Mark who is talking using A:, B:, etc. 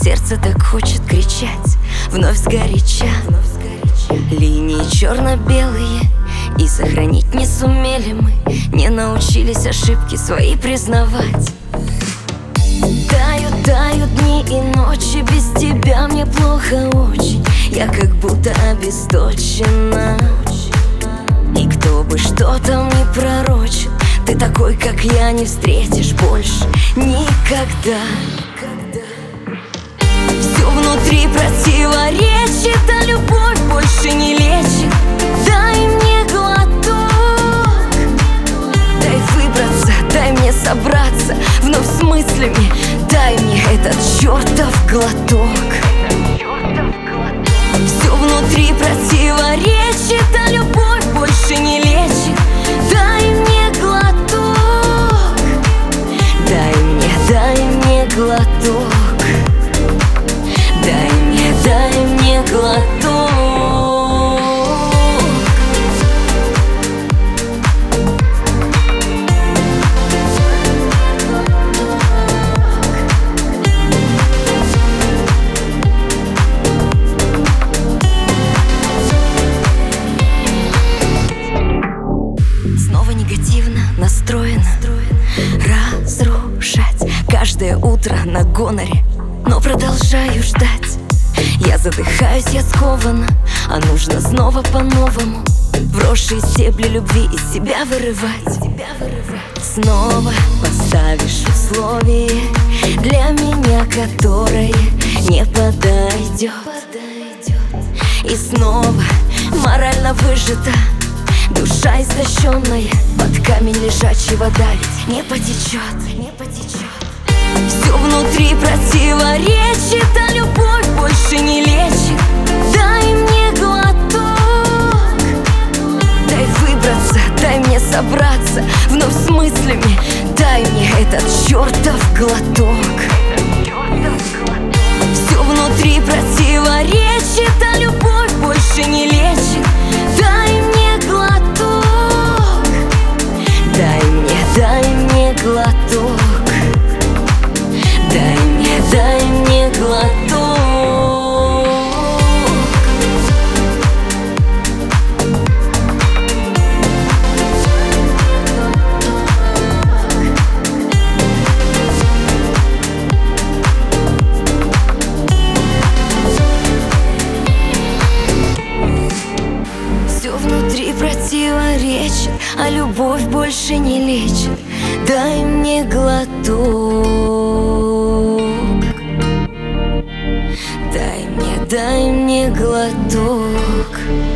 A: Сердце так хочет кричать, вновь сгоряча. Линии черно-белые, и сохранить не сумели мы. Не научились ошибки свои признавать. Тают дни и ночи, без тебя мне плохо очень. Я как будто обесточена. И кто бы что там ни пророчил, ты такой, как я, не встретишь больше никогда. Все внутри противоречит, а любовь больше не лечит. Дай мне глоток, дай выбраться, дай мне собраться вновь с мыслями. Дай мне этот чертов глоток. Все внутри противоречит, а любовь больше не лечит. Дай мне глоток, дай мне глоток. Дай мне глоток. Снова негативно настроена, разрушать каждое утро на гоноре, но продолжаю ждать. Я задыхаюсь, я скована, а нужно снова по-новому вросшие стебли любви из себя вырывать. Снова поставишь условие для меня, которое не подойдет. И снова морально выжата, душа истощенная, под камень лежачий вода ведь не потечет. Все внутри противоречит, а любовь больше не лечит. Дай мне глоток, дай выбраться, дай мне собраться вновь с мыслями. Дай мне этот чертов глоток. Все внутри противоречит, а любовь больше не лечит. Дай мне глоток, дай мне глоток. Дай мне глоток. Все внутри противоречит, а любовь больше не лечит. Дай мне глоток. Дай мне глоток.